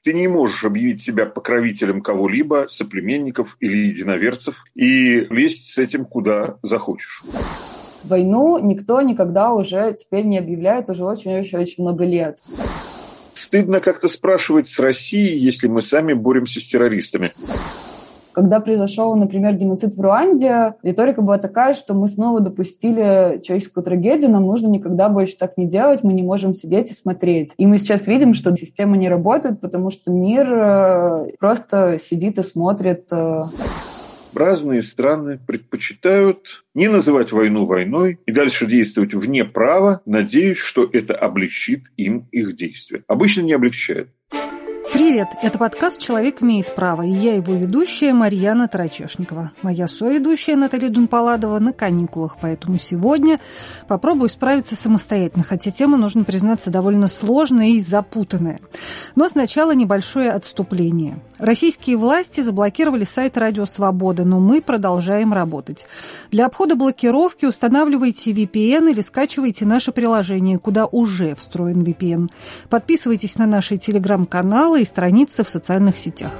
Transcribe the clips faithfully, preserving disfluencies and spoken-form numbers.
Ты не можешь объявить себя покровителем кого-либо, соплеменников или единоверцев, и лезть с этим куда захочешь. Войну никто никогда уже теперь не объявляет уже очень-очень-очень много лет. Стыдно как-то спрашивать с Россией, если мы сами боремся с террористами. Когда произошел, например, геноцид в Руанде, риторика была такая, что мы снова допустили человеческую трагедию, нам нужно никогда больше так не делать, мы не можем сидеть и смотреть. И мы сейчас видим, что система не работает, потому что мир просто сидит и смотрит. Разные страны предпочитают не называть войну войной и дальше действовать вне права, надеясь, что это облегчит им их действия. Обычно не облегчает. Привет, это подкаст «Человек имеет право», и я его ведущая Марьяна Тарачешникова. Моя соведущая Наталья Джанпаладова на каникулах, поэтому сегодня попробую справиться самостоятельно, хотя тема, нужно признаться, довольно сложная и запутанная. Но сначала небольшое отступление. Российские власти заблокировали сайт «Радио Свобода», но мы продолжаем работать. Для обхода блокировки устанавливайте ви пи эн или скачивайте наше приложение, куда уже встроен ви пи эн. Подписывайтесь на наши телеграм-каналы и страницы в социальных сетях.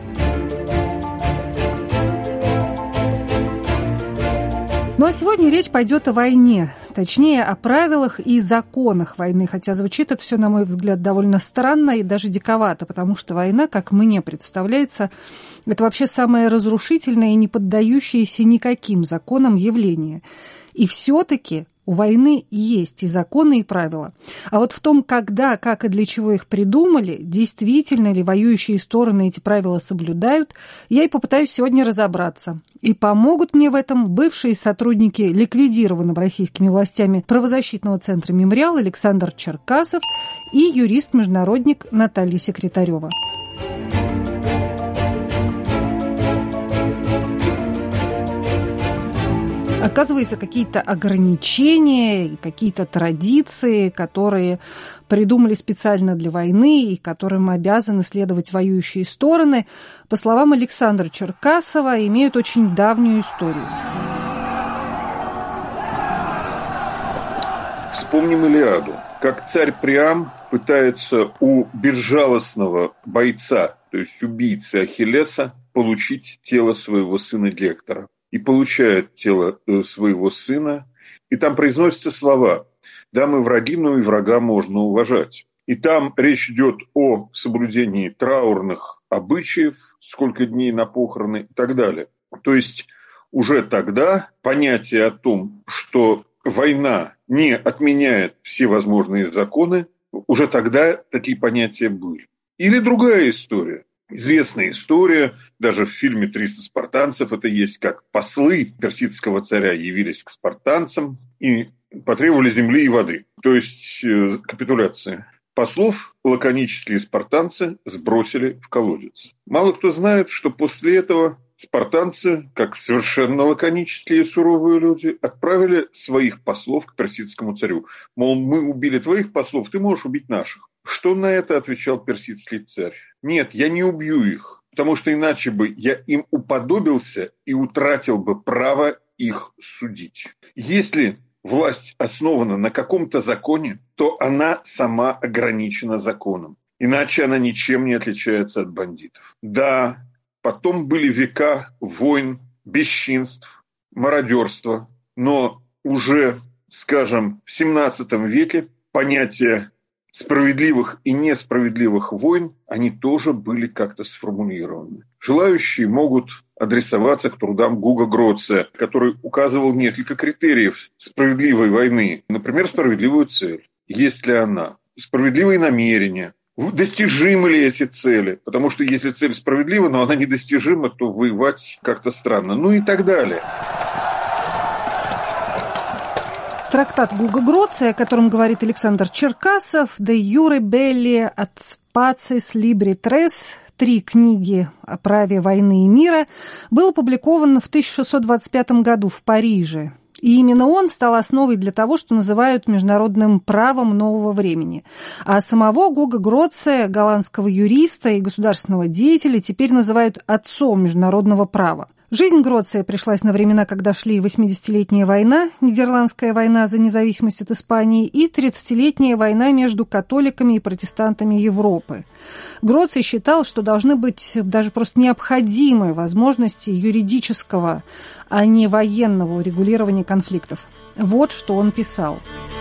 Ну а сегодня речь пойдет о войне, точнее о правилах и законах войны, хотя звучит это все, на мой взгляд, довольно странно и даже диковато, потому что война, как мне представляется, это вообще самое разрушительное и не поддающееся никаким законам явление. И все-таки у войны есть и законы, и правила. А вот в том, когда, как и для чего их придумали, действительно ли воюющие стороны эти правила соблюдают, я и попытаюсь сегодня разобраться. И помогут мне в этом бывшие сотрудники ликвидированного российскими властями правозащитного центра «Мемориал» Александр Черкасов и юрист-международник Наталья Секретарева. Оказывается, какие-то ограничения, какие-то традиции, которые придумали специально для войны и которым обязаны следовать воюющие стороны, по словам Александра Черкасова, имеют очень давнюю историю. Вспомним Илиаду. Как царь Приам пытается у безжалостного бойца, то есть убийцы Ахиллеса, получить тело своего сына Гектора. И получает тело своего сына, и там произносятся слова: «Да, мы враги, но и врага можно уважать». И там речь идет о соблюдении траурных обычаев, сколько дней на похороны и так далее. То есть уже тогда понятие о том, что война не отменяет все возможные законы, уже тогда такие понятия были. Или другая история. Известная история, даже в фильме «триста спартанцев» это есть, как послы персидского царя явились к спартанцам и потребовали земли и воды, то есть э, капитуляции. Послов лаконические спартанцы сбросили в колодец. Мало кто знает, что после этого спартанцы, как совершенно лаконические и суровые люди, отправили своих послов к персидскому царю. Мол, мы убили твоих послов, ты можешь убить наших. Что на это отвечал персидский царь? Нет, я не убью их, потому что иначе бы я им уподобился и утратил бы право их судить. Если власть основана на каком-то законе, то она сама ограничена законом. Иначе она ничем не отличается от бандитов. Да, потом были века войн, бесчинств, мародерства, но уже, скажем, в семнадцатом веке понятие справедливых и несправедливых войн, они тоже были как-то сформулированы. Желающие могут адресоваться к трудам Гуга Гроция, который указывал несколько критериев справедливой войны. Например, справедливую цель. Есть ли она? Справедливые намерения. Достижимы ли эти цели? Потому что если цель справедлива, но она недостижима, то воевать как-то странно. Ну и так далее. Трактат Гуга Гроция, о котором говорит Александр Черкасов, «De Iure Belli et Pacis Libri Tres», три книги о праве войны и мира, был опубликован в тысяча шестьсот двадцать пятом году в Париже. И именно он стал основой для того, что называют международным правом нового времени. А самого Гуга Гроция, голландского юриста и государственного деятеля, теперь называют отцом международного права. Жизнь Гроция пришлась на времена, когда шли восьмидесятилетняя война, Нидерландская война за независимость от Испании и тридцатилетняя война между католиками и протестантами Европы. Гроций считал, что должны быть даже просто необходимые возможности юридического, а не военного урегулирования конфликтов. Вот что он писал.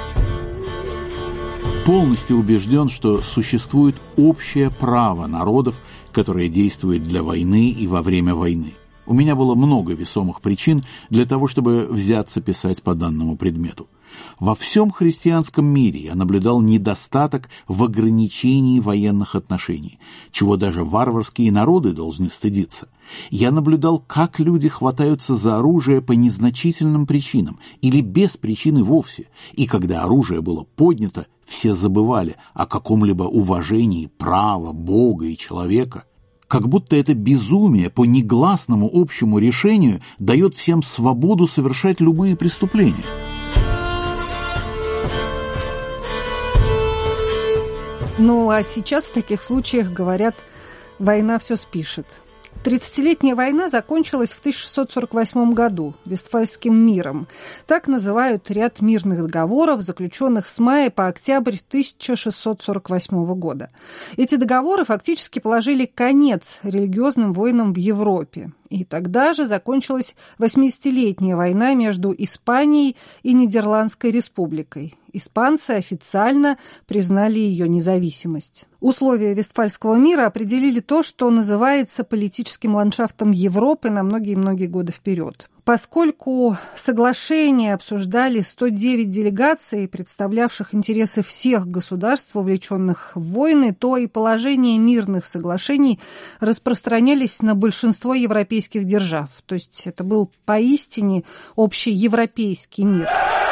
Полностью убежден, что существует общее право народов, которое действует для войны и во время войны. У меня было много весомых причин для того, чтобы взяться писать по данному предмету. Во всем христианском мире я наблюдал недостаток в ограничении военных отношений, чего даже варварские народы должны стыдиться. Я наблюдал, как люди хватаются за оружие по незначительным причинам или без причины вовсе, и когда оружие было поднято, все забывали о каком-либо уважении права, Бога и человека. Как будто это безумие по негласному общему решению дает всем свободу совершать любые преступления. Ну, а сейчас в таких случаях, говорят, война все спишет. Тридцатилетняя война закончилась в тысяча шестьсот сорок восьмом году Вестфальским миром. Так называют ряд мирных договоров, заключенных с мая по октябрь тысяча шестьсот сорок восьмого года. Эти договоры фактически положили конец религиозным войнам в Европе. И тогда же закончилась восьмидесятилетняя война между Испанией и Нидерландской республикой. Испанцы официально признали ее независимость. Условия Вестфальского мира определили то, что называется политическим ландшафтом Европы на многие-многие годы вперед. Поскольку соглашения обсуждали сто девять делегаций, представлявших интересы всех государств, вовлеченных в войны, то и положения мирных соглашений распространялись на большинство европейских держав. То есть это был поистине общеевропейский мир.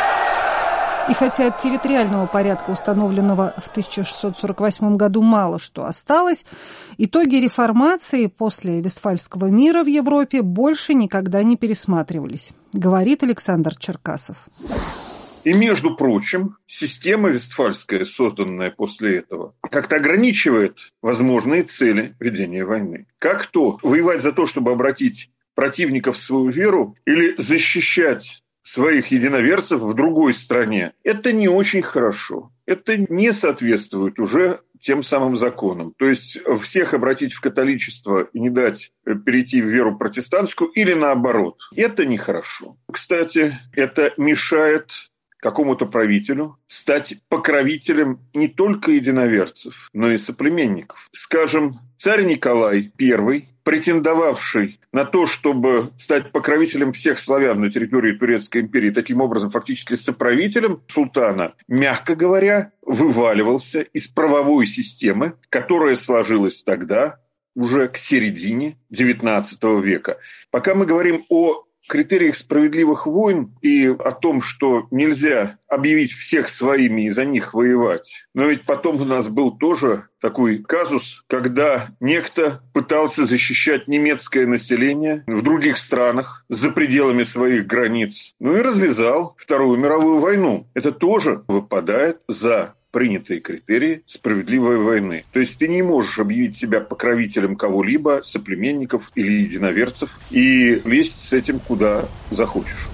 И хотя от территориального порядка, установленного в тысяча шестьсот сорок восьмом году, мало что осталось, итоги реформации после Вестфальского мира в Европе больше никогда не пересматривались, говорит Александр Черкасов. И, между прочим, система Вестфальская, созданная после этого, как-то ограничивает возможные цели ведения войны. Как то воевать за то, чтобы обратить противников в свою веру, или защищать своих единоверцев в другой стране. Это не очень хорошо. Это не соответствует уже тем самым законам. То есть всех обратить в католичество и не дать перейти в веру протестантскую или наоборот. Это нехорошо. Кстати, это мешает какому-то правителю стать покровителем не только единоверцев, но и соплеменников. Скажем, царь Николай Первый, претендовавший на то, чтобы стать покровителем всех славян на территории Турецкой империи, таким образом фактически соправителем султана, мягко говоря, вываливался из правовой системы, которая сложилась тогда, уже к середине девятнадцатого века. Пока мы говорим о критериях справедливых войн и о том, что нельзя объявить всех своими и за них воевать. Но ведь потом у нас был тоже такой казус, когда некто пытался защищать немецкое население в других странах за пределами своих границ. Ну и развязал Вторую мировую войну. Это тоже выпадает за принятые критерии справедливой войны. То есть ты не можешь объявить себя покровителем кого-либо, соплеменников или единоверцев, и лезть с этим куда захочешь.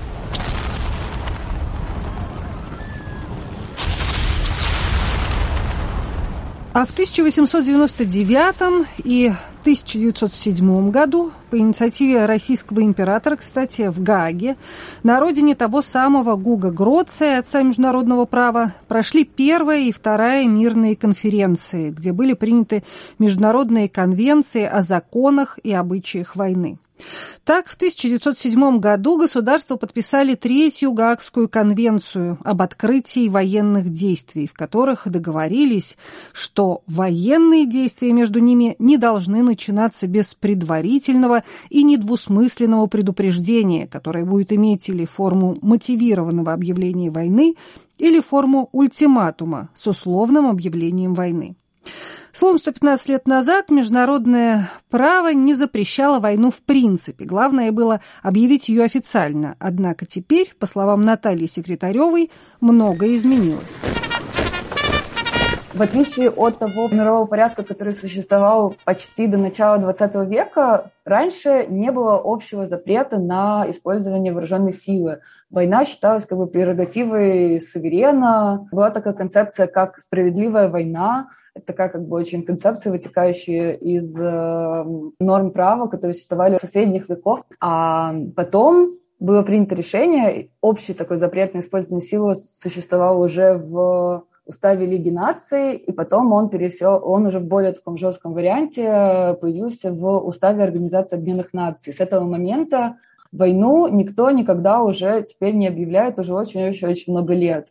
А в тысяча восемьсот девяносто девятом и тысяча девятьсот седьмом году по инициативе российского императора, кстати, в Гааге, на родине того самого Гуга Гроция, отца международного права, прошли первая и вторая мирные конференции, где были приняты международные конвенции о законах и обычаях войны. Так, в тысяча девятьсот седьмом году государства подписали Третью Гаагскую конвенцию об открытии военных действий, в которых договорились, что военные действия между ними не должны начинаться без предварительного и недвусмысленного предупреждения, которое будет иметь или форму мотивированного объявления войны, или форму ультиматума с условным объявлением войны. Словом, сто пятнадцать лет назад международное право не запрещало войну в принципе. Главное было объявить ее официально. Однако теперь, по словам Натальи Секретаревой, многое изменилось. В отличие от того мирового порядка, который существовал почти до начала двадцатого века, раньше не было общего запрета на использование вооруженной силы. Война считалась как бы прерогативой суверена. Была такая концепция, как справедливая война. Это такая как бы очень концепция, вытекающая из э, норм права, которые существовали со средних веков. А потом было принято решение, общий такой запрет на использование силы существовал уже в Уставе Лиги наций, и потом он пересел, он уже в более таком жестком варианте появился в Уставе Организации Объединенных Наций. С этого момента войну никто никогда уже теперь не объявляет уже очень-очень-очень много лет.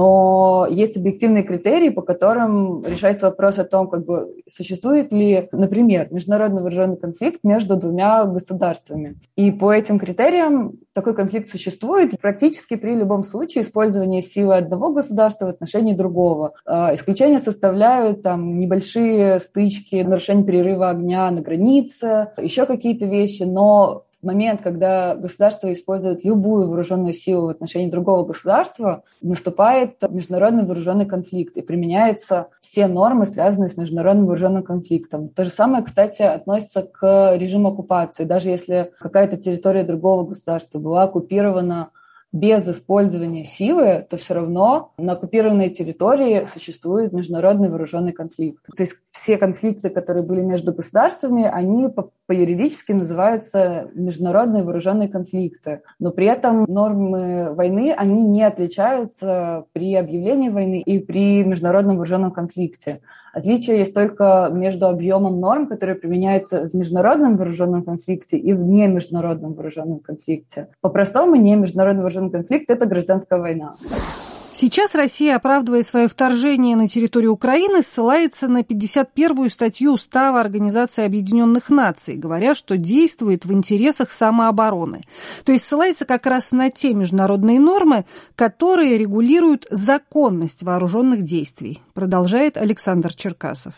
Но есть объективные критерии, по которым решается вопрос о том, как бы существует ли, например, международный вооруженный конфликт между двумя государствами. И по этим критериям такой конфликт существует практически при любом случае использования силы одного государства в отношении другого. Исключения составляют там небольшие стычки, нарушение перерыва огня на границе, еще какие-то вещи, но в момент, когда государство использует любую вооруженную силу в отношении другого государства, наступает международный вооруженный конфликт и применяются все нормы, связанные с международным вооруженным конфликтом. То же самое, кстати, относится к режиму оккупации. Даже если какая-то территория другого государства была оккупирована без использования силы, то все равно на оккупированной территории существует международный вооруженный конфликт. То есть все конфликты, которые были между государствами, они по, по юридически называются международные вооруженные конфликты. Но при этом нормы войны, они не отличаются при объявлении войны и при международном вооруженном конфликте. Отличие есть только между объемом норм, которые применяются в международном вооруженном конфликте и в немеждународном вооруженном конфликте. По-простому, немеждународный вооруженный конфликт – это гражданская война. Сейчас Россия, оправдывая свое вторжение на территорию Украины, ссылается на пятьдесят первую статью Устава Организации Объединенных Наций, говоря, что действует в интересах самообороны. То есть ссылается как раз на те международные нормы, которые регулируют законность вооруженных действий, продолжает Александр Черкасов.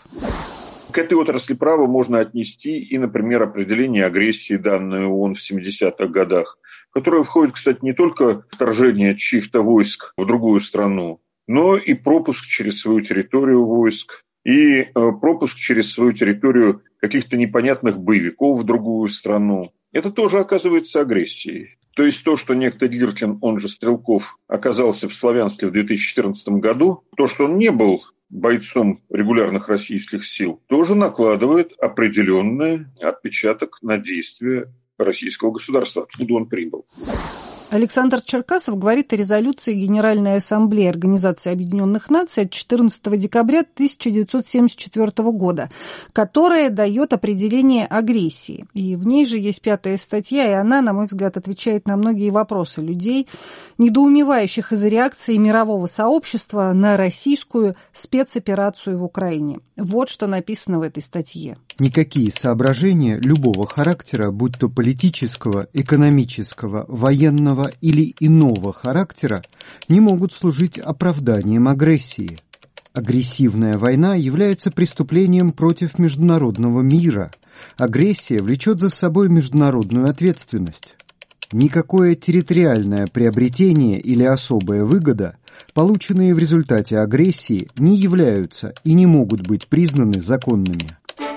К этой отрасли права можно отнести и, например, определение агрессии, данное ООН в семидесятых годах, которое входит, кстати, не только в вторжение чьих-то войск в другую страну, но и пропуск через свою территорию войск, и э, пропуск через свою территорию каких-то непонятных боевиков в другую страну. Это тоже оказывается агрессией. То есть то, что некто Гиркин, он же Стрелков, оказался в Славянске в две тысячи четырнадцатом году, то, что он не был бойцом регулярных российских сил, тоже накладывает определенный отпечаток на действия российского государства, откуда он прибыл. Александр Черкасов говорит о резолюции Генеральной Ассамблеи Организации Объединенных Наций от четырнадцатого декабря тысяча девятьсот семьдесят четвёртого года, которая дает определение агрессии. И в ней же есть пятая статья, и она, на мой взгляд, отвечает на многие вопросы людей, недоумевающих из-за реакции мирового сообщества на российскую спецоперацию в Украине. Вот что написано в этой статье. Никакие соображения любого характера, будь то политического, экономического, военного или иного характера, не могут служить оправданием агрессии. Агрессивная война является преступлением против международного мира. Агрессия влечет за собой международную ответственность. Никакое территориальное приобретение или особая выгода, полученные в результате агрессии, не являются и не могут быть признаны законными.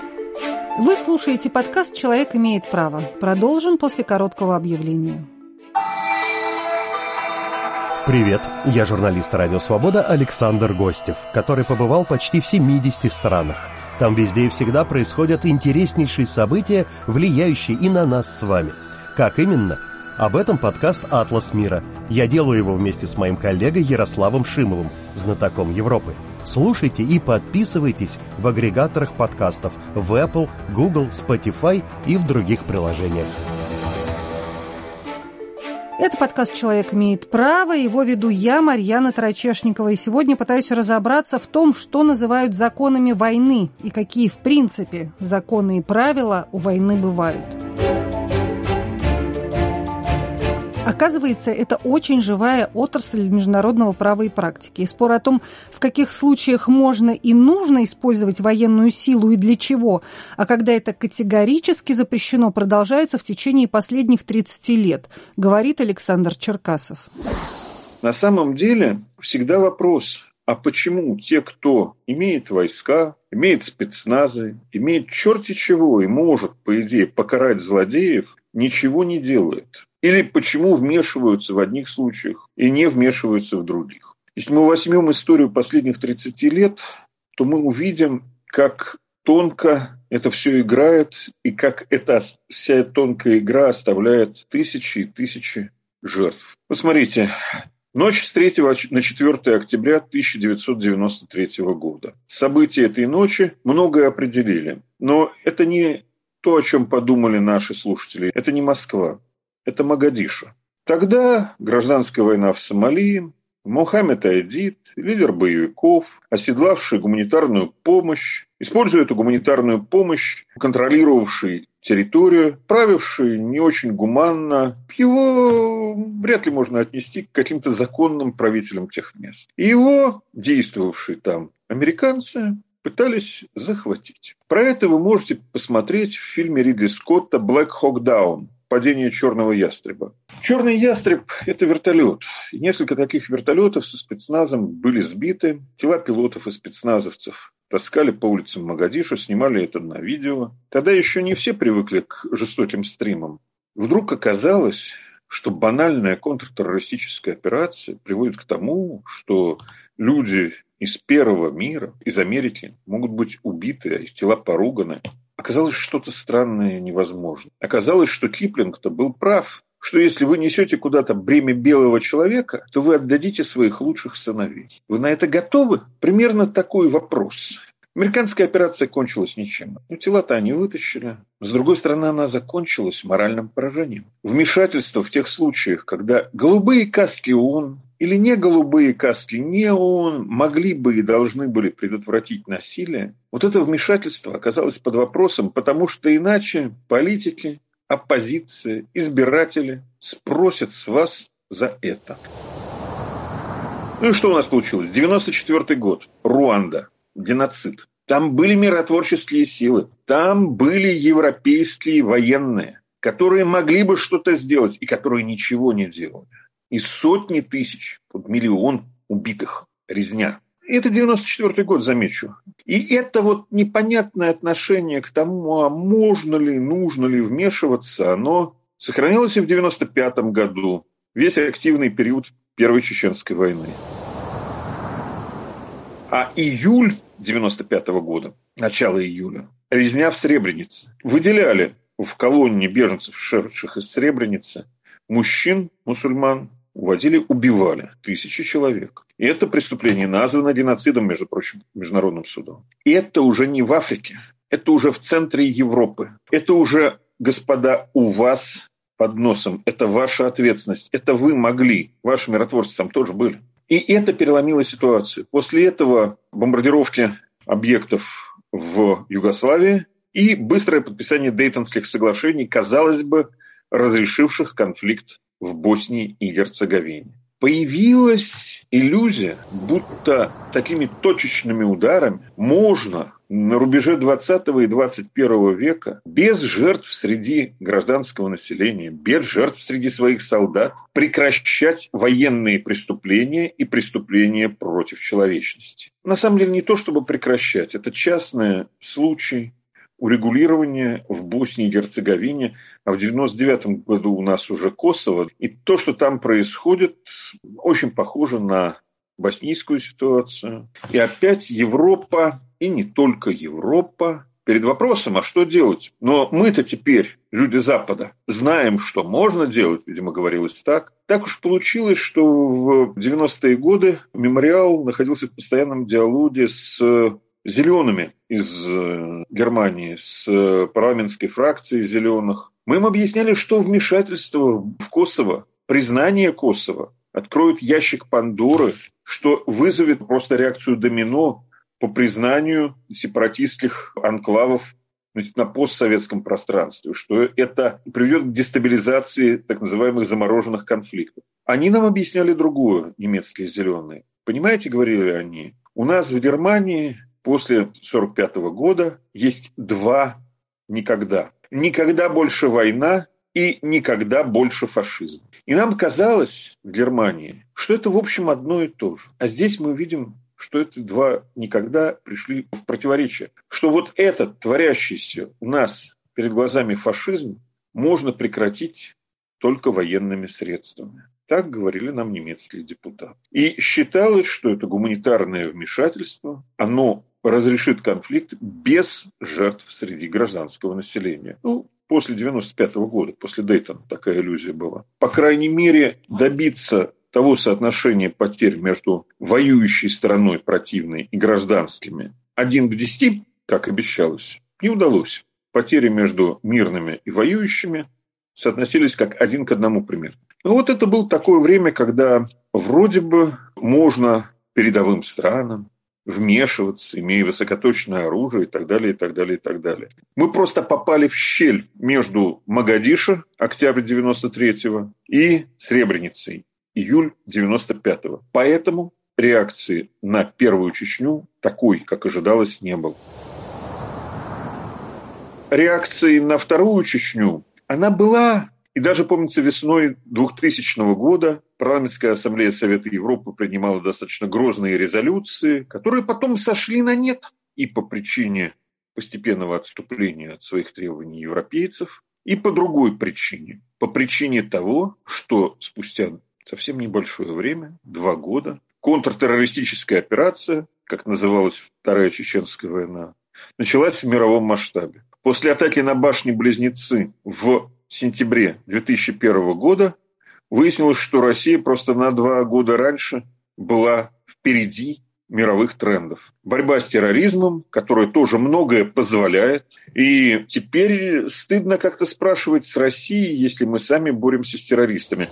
Вы слушаете подкаст «Человек имеет право». Продолжим после короткого объявления. Привет, я журналист «Радио Свобода» Александр Гостев, который побывал почти в семидесяти странах. Там везде и всегда происходят интереснейшие события, влияющие и на нас с вами. Как именно? Об этом подкаст «Атлас мира». Я делаю его вместе с моим коллегой Ярославом Шимовым, знатоком Европы. Слушайте и подписывайтесь в агрегаторах подкастов в Apple, Google, Spotify и в других приложениях. Это подкаст «Человек имеет право». Его веду я, Марьяна Тарачешникова. И сегодня пытаюсь разобраться в том, что называют законами войны и какие, в принципе, законы и правила у войны бывают. Оказывается, это очень живая отрасль международного права и практики. И спор о том, в каких случаях можно и нужно использовать военную силу и для чего, а когда это категорически запрещено, продолжается в течение последних тридцати лет, говорит Александр Черкасов. На самом деле всегда вопрос, а почему те, кто имеет войска, имеет спецназы, имеет черти чего и может, по идее, покарать злодеев, ничего не делает? Или почему вмешиваются в одних случаях и не вмешиваются в других? Если мы возьмем историю последних тридцати лет, то мы увидим, как тонко это все играет, и как эта вся тонкая игра оставляет тысячи и тысячи жертв. Посмотрите, ночь с третьего на четвёртое октября тысяча девятьсот девяносто третьего года. События этой ночи многое определили. Но это не то, о чем подумали наши слушатели. Это не Москва, это Могадишо. Тогда гражданская война в Сомали, Мохаммед Айдид, лидер боевиков, оседлавший гуманитарную помощь, используя эту гуманитарную помощь, контролировавший территорию, правивший не очень гуманно, его вряд ли можно отнести к каким-то законным правителям тех мест. И его, действовавшие там американцы, пытались захватить. Про это вы можете посмотреть в фильме Ридли Скотта «Black Hawk Down» «Падение черного ястреба». Черный ястреб – это вертолет. И несколько таких вертолетов со спецназом были сбиты. Тела пилотов и спецназовцев таскали по улицам Могадишо, снимали это на видео. Тогда еще не все привыкли к жестоким стримам. Вдруг оказалось, что банальная контртеррористическая операция приводит к тому, что люди из первого мира, из Америки, могут быть убиты, а их тела поруганы. Оказалось, что-то странное невозможно. Оказалось, что Киплинг-то был прав, что если вы несете куда-то бремя белого человека, то вы отдадите своих лучших сыновей. Вы на это готовы? Примерно такой вопрос. Американская операция кончилась ничем. Ну, тела-то они вытащили. С другой стороны, она закончилась моральным поражением. Вмешательство в тех случаях, когда голубые каски ООН или не голубые каски не ООН могли бы и должны были предотвратить насилие, вот это вмешательство оказалось под вопросом, потому что иначе политики, оппозиция, избиратели спросят с вас за это. Ну и что у нас получилось? девяносто четвёртый год. Руанда. Геноцид. Там были миротворческие силы. Там были европейские военные, которые могли бы что-то сделать и которые ничего не делали. И сотни тысяч, вот миллион убитых, резня. И это девяносто четвёртый год, замечу. И это вот непонятное отношение к тому, а можно ли, нужно ли вмешиваться, оно сохранилось и в девяносто пятом году, весь активный период Первой Чеченской войны. А июль девяносто пятого года, начало июля, резня в Сребренице. Выделяли в колонне беженцев, шедших из Сребреницы, мужчин, мусульман, уводили, убивали тысячи человек. И это преступление названо геноцидом, между прочим, Международным судом. И это уже не в Африке, это уже в центре Европы. Это уже, господа, у вас под носом. Это ваша ответственность. Это вы могли. Ваши миротворцы там тоже были. И это переломило ситуацию. После этого бомбардировки объектов в Югославии и быстрое подписание Дейтонских соглашений, казалось бы, разрешивших конфликт в Боснии и Герцеговине. Появилась иллюзия, будто такими точечными ударами можно на рубеже двадцатого и двадцать первого века без жертв среди гражданского населения, без жертв среди своих солдат прекращать военные преступления и преступления против человечности. На самом деле не то, чтобы прекращать, это частный случай урегулирования в Боснии и Герцеговине, а в девяносто девятом году у нас уже Косово. И то, что там происходит, очень похоже на боснийскую ситуацию. И опять Европа, и не только Европа, перед вопросом, а что делать? Но мы-то теперь, люди Запада, знаем, что можно делать, видимо, говорилось так. Так уж получилось, что в девяностые годы мемориал находился в постоянном диалоге с зелеными из Германии, с парламентской фракцией зеленых. Мы им объясняли, что вмешательство в Косово, признание Косово откроет ящик Пандоры, что вызовет просто реакцию домино по признанию сепаратистских анклавов на постсоветском пространстве, что это приведет к дестабилизации так называемых замороженных конфликтов. Они нам объясняли другое, немецкие зеленые. Понимаете, говорили они, у нас в Германии после сорок пятого года есть два никогда. Никогда больше война и никогда больше фашизм. И нам казалось в Германии, что это в общем одно и то же. А здесь мы видим, что эти два никогда пришли в противоречие. Что вот этот творящийся у нас перед глазами фашизм можно прекратить только военными средствами. Так говорили нам немецкие депутаты. И считалось, что это гуманитарное вмешательство, оно разрешит конфликт без жертв среди гражданского населения. Ну, после девяносто пятого года, после Дейтона такая иллюзия была. По крайней мере, добиться того соотношения потерь между воюющей стороной противной и гражданскими один к десяти, как обещалось, не удалось. Потери между мирными и воюющими соотносились как один к одному примерно. Ну вот это было такое время, когда вроде бы можно передовым странам вмешиваться, имея высокоточное оружие и так далее, и так далее, и так далее. Мы просто попали в щель между Могадишо, октябрь девяносто третьего, и Сребреницей, июль девяносто пятого. Поэтому реакции на Первую Чечню такой, как ожидалось, не было. Реакции на Вторую Чечню она была, и даже, помнится, весной двухтысячного года Парламентская ассамблея Совета Европы принимала достаточно грозные резолюции, которые потом сошли на нет и по причине постепенного отступления от своих требований европейцев, и по другой причине. По причине того, что спустя совсем небольшое время, два года, контртеррористическая операция, как называлась Вторая Чеченская война, началась в мировом масштабе. После атаки на башни-близнецы в сентябре две тысячи первого года выяснилось, что Россия просто на два года раньше была впереди мировых трендов. Борьба с терроризмом, которая тоже многое позволяет. И теперь стыдно как-то спрашивать с Россией, если мы сами боремся с террористами.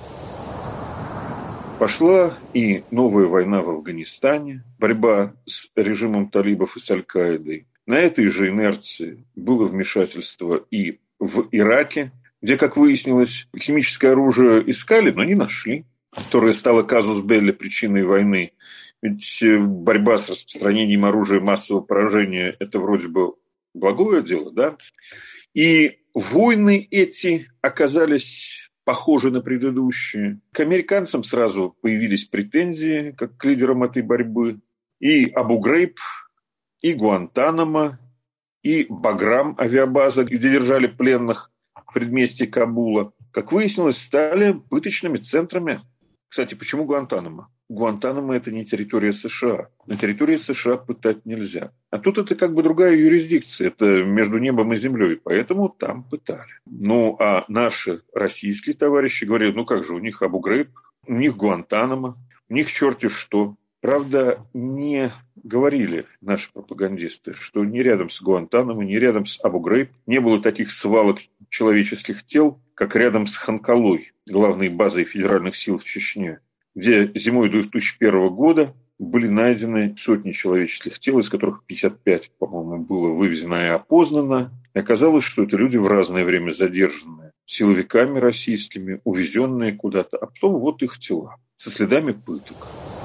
Пошла и новая война в Афганистане, борьба с режимом талибов и с Аль-Каидой. На этой же инерции было вмешательство и в Ираке, где, как выяснилось, химическое оружие искали, но не нашли, которое стало казус белли причиной войны. Ведь борьба с распространением оружия массового поражения – это вроде бы благое дело, да? И войны эти оказались похожи на предыдущие. К американцам сразу появились претензии, как к лидерам этой борьбы. И Абу-Грейб, и Гуантанамо, и Баграм, авиабаза, где держали пленных в предместье Кабула, как выяснилось, стали пыточными центрами. Кстати, почему Гуантанамо? Гуантанамо – это не территория США. На территории США пытать нельзя. А тут это как бы другая юрисдикция. Это между небом и землей. Поэтому там пытали. Ну, а наши российские товарищи говорили, ну как же, у них Абу-Грейб, у них Гуантанамо, у них черти что. Правда, не говорили наши пропагандисты, что ни рядом с Гуантанамо, ни рядом с Абу-Грейб не было таких свалок человеческих тел, как рядом с Ханкалой, главной базой федеральных сил в Чечне, где зимой две тысячи первого года были найдены сотни человеческих тел, из которых пятьдесят пять, по-моему, было вывезено и опознано. И оказалось, что это люди в разное время задержанные силовиками российскими, увезенные куда-то, а потом вот их тела со следами пыток.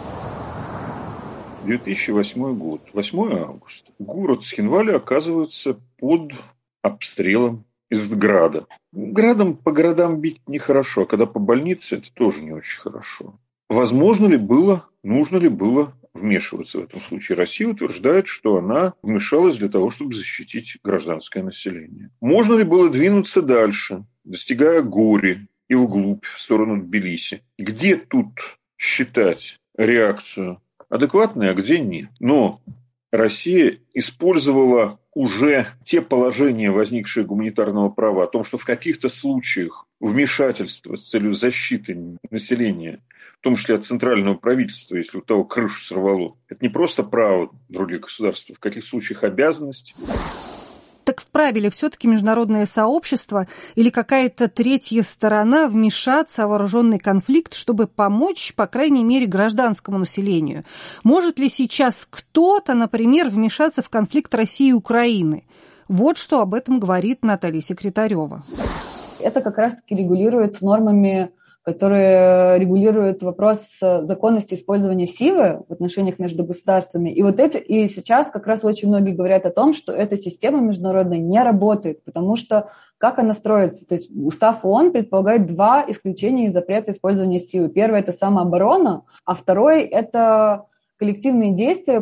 две тысячи восьмой год, восьмое августа. Город Схинвали оказывается под обстрелом из града. Градом по городам бить нехорошо, а когда по больнице, это тоже не очень хорошо. Возможно ли было, нужно ли было вмешиваться в этом случае? Россия утверждает, что она вмешалась для того, чтобы защитить гражданское население. Можно ли было двинуться дальше, достигая Гори и вглубь, в сторону Тбилиси? Где тут считать реакцию адекватной, а где нет? Но Россия использовала уже те положения, возникшие гуманитарного права, о том, что в каких-то случаях вмешательство с целью защиты населения, в том числе от центрального правительства, если у того крышу сорвало, это не просто право других государств, в каких случаях обязанность. Так вправе ли все-таки международное сообщество или какая-то третья сторона вмешаться в вооруженный конфликт, чтобы помочь, по крайней мере, гражданскому населению? Может ли сейчас кто-то, например, вмешаться в конфликт России и Украины? Вот что об этом говорит Наталья Секретарева. Это как раз-таки регулируется нормами, которые регулируют вопрос законности использования силы в отношениях между государствами. И вот эти, и сейчас как раз очень многие говорят о том, что эта система международная не работает, потому что как она строится? То есть устав ООН предполагает два исключения из запрета использования силы. Первое – это самооборона, а второе – это коллективные действия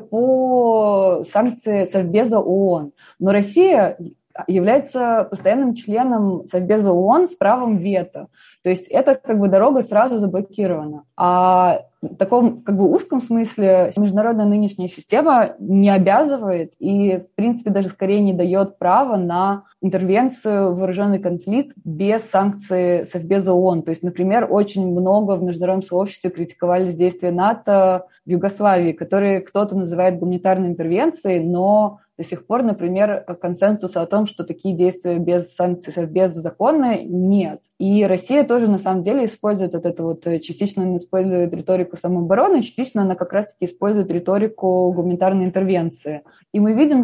по санкции Совбеза ООН. Но Россия является постоянным членом Совбеза ООН с правом вето. То есть это как бы дорога сразу заблокирована. А в таком как бы узком смысле международная нынешняя система не обязывает и, в принципе, даже скорее не дает права на интервенцию в вооруженный конфликт без санкций Совбеза ООН. То есть, например, очень много в международном сообществе критиковали действия НАТО в Югославии, которые кто-то называет гуманитарной интервенцией, но до сих пор, например, консенсуса о том, что такие действия без санкций Совбеза законны, нет. И Россия тоже, на самом деле, использует вот это вот, частично она использует риторику самообороны, частично она как раз-таки использует риторику гуманитарной интервенции. И мы видим,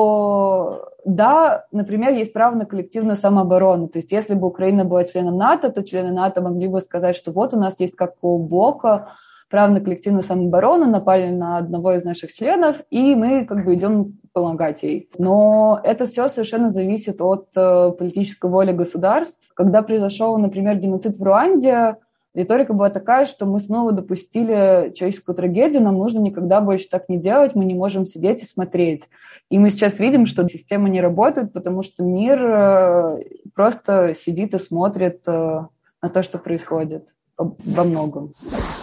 что да, например, есть право на коллективную самооборону. То есть если бы Украина была членом НАТО, то члены НАТО могли бы сказать, что вот у нас есть как у блока право на коллективную самооборону, напали на одного из наших членов, и мы как бы идем помогать ей. Но это все совершенно зависит от э, политической воли государств. Когда произошел, например, геноцид в Руанде, риторика была такая, что мы снова допустили человеческую трагедию, нам нужно никогда больше так не делать, мы не можем сидеть и смотреть. И мы сейчас видим, что система не работает, потому что мир э, просто сидит и смотрит э, на то, что происходит во многом.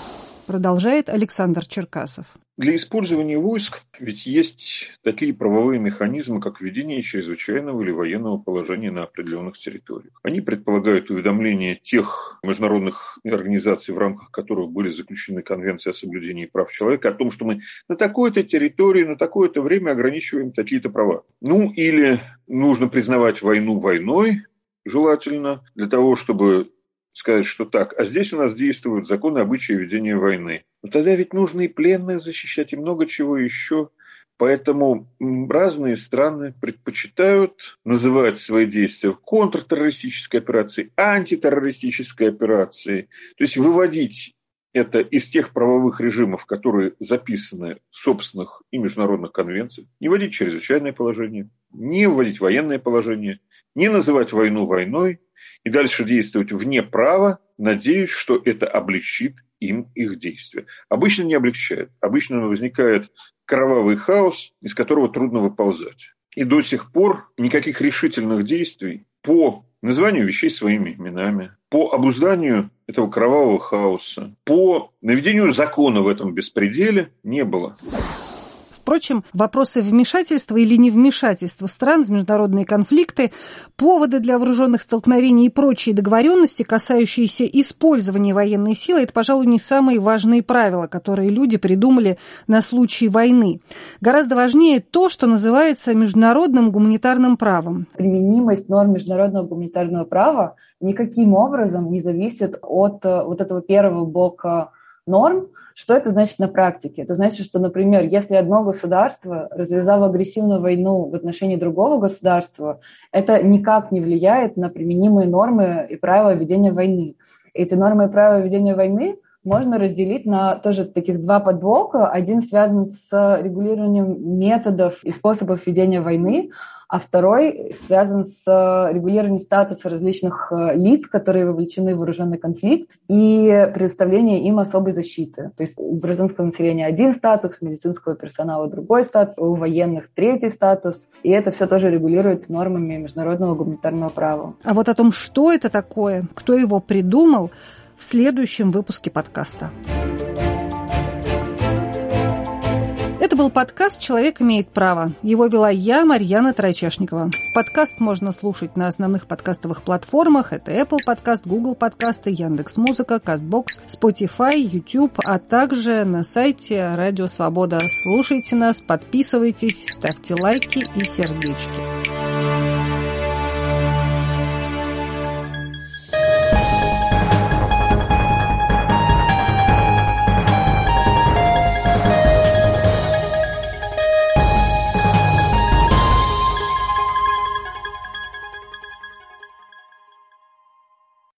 Продолжает Александр Черкасов. Для использования войск ведь есть такие правовые механизмы, как введение чрезвычайного или военного положения на определенных территориях. Они предполагают уведомление тех международных организаций, в рамках которых были заключены конвенции о соблюдении прав человека, о том, что мы на такой-то территории, на такое-то время ограничиваем такие-то права. Ну, или нужно признавать войну войной, желательно, для того, чтобы сказать, что так, а здесь у нас действуют законы обычаи ведения войны. Но тогда ведь нужно и пленных защищать, и много чего еще. Поэтому разные страны предпочитают называть свои действия контртеррористической операцией, антитеррористической операцией. То есть выводить это из тех правовых режимов, которые записаны в собственных и международных конвенциях. Не вводить чрезвычайное положение, не вводить военное положение, не называть войну войной, и дальше действовать вне права, надеясь, что это облегчит им их действия. Обычно не облегчает. Обычно возникает кровавый хаос, из которого трудно выползать. И до сих пор никаких решительных действий по названию вещей своими именами, по обузданию этого кровавого хаоса, по наведению закона в этом беспределе не было. Впрочем, вопросы вмешательства или невмешательства стран в международные конфликты, поводы для вооруженных столкновений и прочие договоренности, касающиеся использования военной силы, это, пожалуй, не самые важные правила, которые люди придумали на случай войны. Гораздо важнее то, что называется международным гуманитарным правом. Применимость норм международного гуманитарного права никаким образом не зависит от вот этого первого блока норм. Что это значит на практике? Это значит, что, например, если одно государство развязало агрессивную войну в отношении другого государства, это никак не влияет на применимые нормы и правила ведения войны. Эти нормы и правила ведения войны можно разделить на тоже таких два подблока. Один связан с регулированием методов и способов ведения войны, а второй связан с регулированием статуса различных лиц, которые вовлечены в вооруженный конфликт, и предоставлением им особой защиты. То есть у гражданского населения один статус, у медицинского персонала другой статус, у военных третий статус. И это все тоже регулируется нормами международного гуманитарного права. А вот о том, что это такое, кто его придумал, в следующем выпуске подкаста. Это был подкаст «Человек имеет право». Его вела я, Марьяна Трайчешникова. Подкаст можно слушать на основных подкастовых платформах. Это Apple Podcast, Google Подкасты, Яндекс.Музыка, Castbox, Spotify, YouTube, а также на сайте Радио Свобода. Слушайте нас, подписывайтесь, ставьте лайки и сердечки.